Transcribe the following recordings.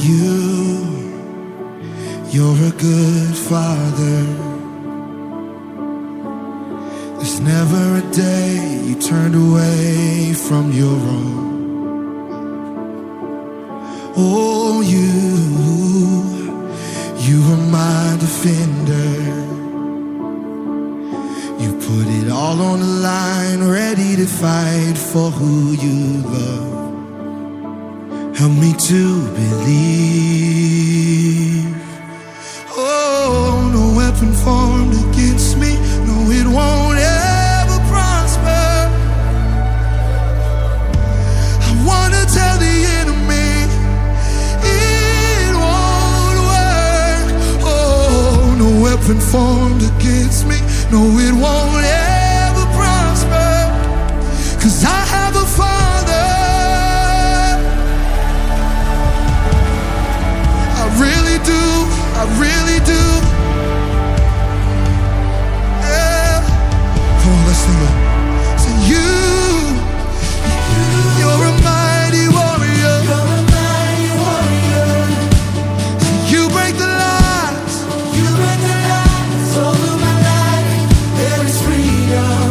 You're a good Father. There's never a day you turned away from your own. Oh, you are my defender. You put it all on the line, ready to fight for who you love. Help me to believe. Oh, no weapon formed against me, no, it won't ever prosper. I wanna tell the enemy it won't work. Oh, no weapon formed against me, no, it won't ever prosper. 'Cause I have a Father. I really do, I really do. Yeah. Come on, let's sing it. Say you're a mighty warrior. You're a mighty warrior. Say you break the lies. You break the lies over my life. There is freedom.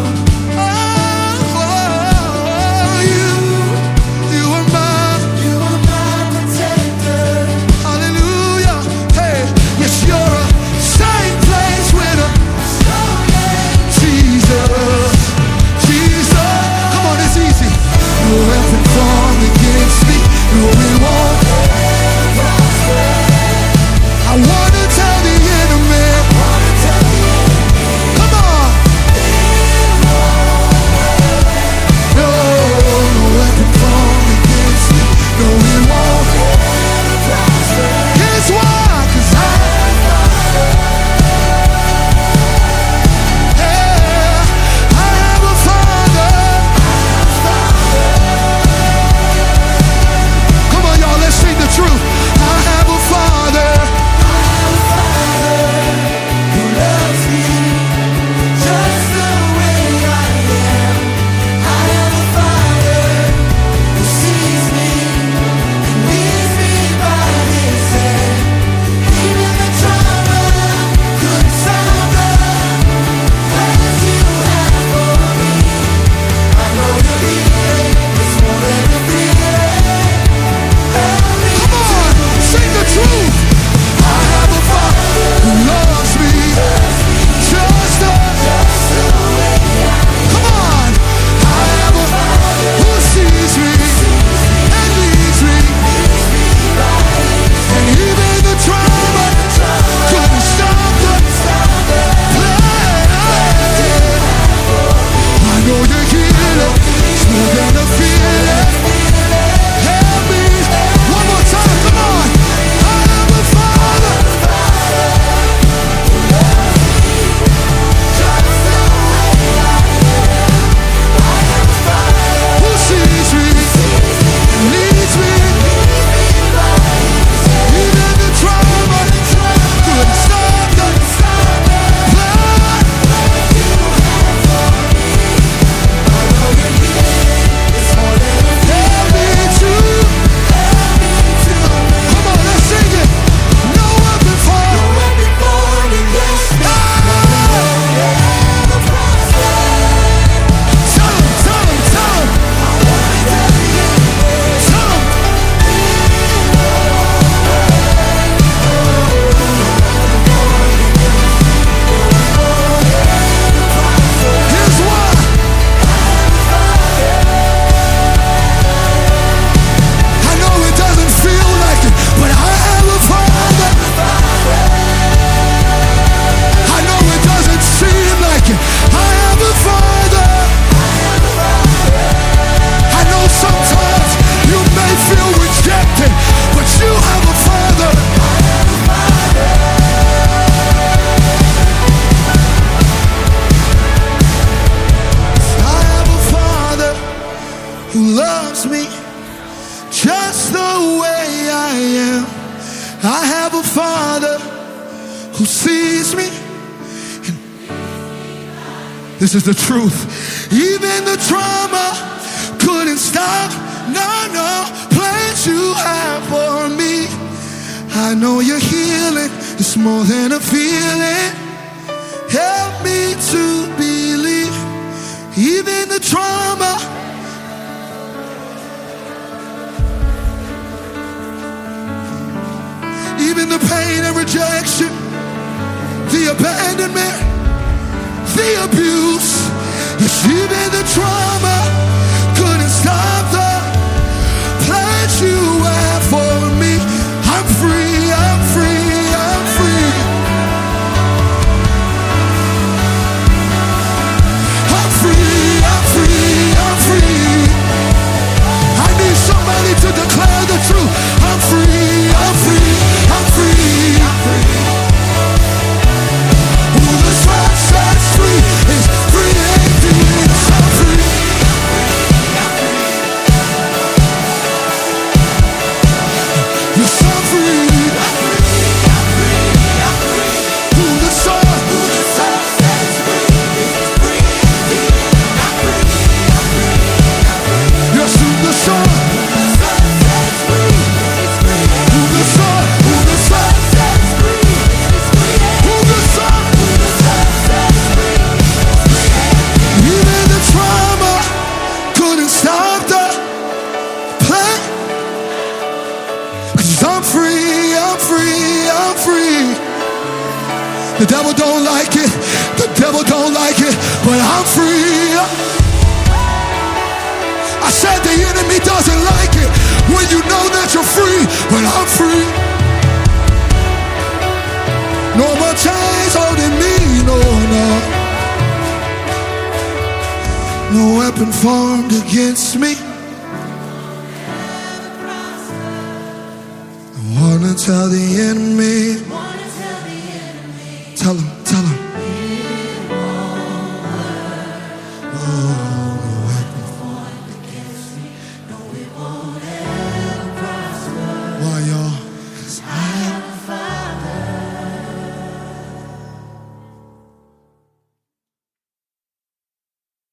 Who loves me just the way I am. I have a Father who sees me. And this is the truth. Even the trauma couldn't stop, no, plans you have for me. I know your healing is more than a feeling. Help me to believe, even the trauma, even the pain and rejection, the abandonment, the abuse, yes, even the trauma couldn't stop the pledge you have for me. I'm free, I'm free, I'm free. I'm free, I'm free, I'm free. I need somebody to declare the truth. I'm free, I'm free, I'm free. Who the Son sets free is free indeed. I'm free. Yes, I'm free. Who the Son sets free is free indeed. I'm free. Yes, who the Son sets free is free. Who the Son sets free is free. Who the Son sets free is free. Even the trauma couldn't stop the play. 'Cause I'm free, I'm free, I'm free. The devil don't like it, the devil don't like it, but I'm free. I said the enemy doesn't like it when you know that you're free, but I'm free. No more chains holding me, no, no. No weapon formed against me. I wanna tell the enemy. Tell him.